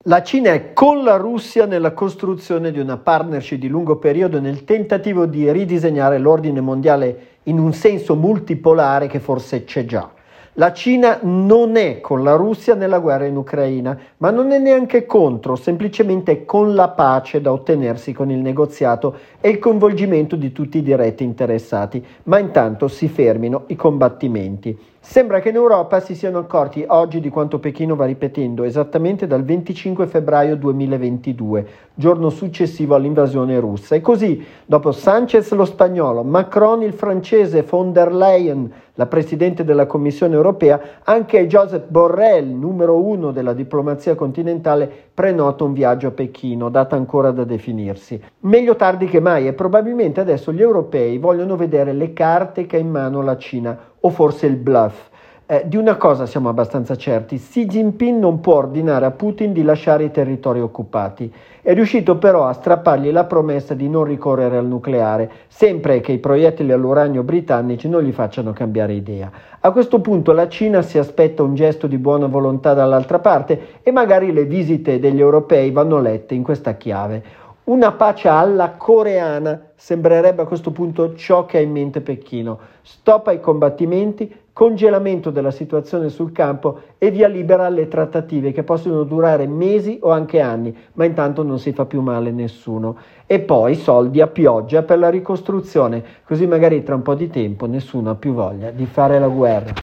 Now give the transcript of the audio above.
La Cina è con la Russia nella costruzione di una partnership di lungo periodo nel tentativo di ridisegnare l'ordine mondiale in un senso multipolare che forse c'è già. La Cina non è con la Russia nella guerra in Ucraina, ma non è neanche contro, semplicemente con la pace da ottenersi con il negoziato e il coinvolgimento di tutti i diretti interessati, ma intanto si fermino i combattimenti. Sembra che in Europa si siano accorti oggi di quanto Pechino va ripetendo esattamente dal 25 febbraio 2022, giorno successivo all'invasione russa. E così, dopo Sanchez lo spagnolo, Macron il francese, von der Leyen, la Presidente della Commissione europea, anche Josep Borrell, numero uno della diplomazia continentale, prenota un viaggio a Pechino, data ancora da definirsi. Meglio tardi che mai, e probabilmente adesso gli europei vogliono vedere le carte che ha in mano la Cina, o forse il bluff. Di una cosa siamo abbastanza certi: Xi Jinping non può ordinare a Putin di lasciare i territori occupati. È riuscito però a strappargli la promessa di non ricorrere al nucleare, sempre che i proiettili all'uranio britannici non gli facciano cambiare idea. A questo punto la Cina si aspetta un gesto di buona volontà dall'altra parte e magari le visite degli europei vanno lette in questa chiave. Una pace alla coreana sembrerebbe a questo punto ciò che ha in mente Pechino. Stop ai combattimenti, congelamento della situazione sul campo e via libera alle trattative che possono durare mesi o anche anni, ma intanto non si fa più male nessuno. E poi soldi a pioggia per la ricostruzione, così magari tra un po' di tempo nessuno ha più voglia di fare la guerra.